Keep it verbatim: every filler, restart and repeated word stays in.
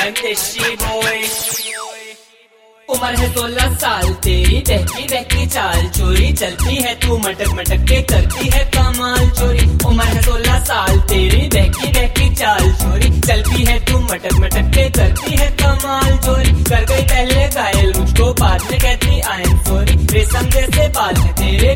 am देशी boy. उम्र है सोलह साल तेरी, बहकी बहकी चाल चोरी, चलती है तू मटक मटक के करती है कमाल चोरी। उम्र है सोलह साल तेरी, बहकी बहकी चाल चोरी, चलती है तू मटक मटक के करती है कमाल चोरी। कर गई पहले घायल मुझको बाद में कहती आई एम सॉरी, रेशम जैसे बाल है तेरे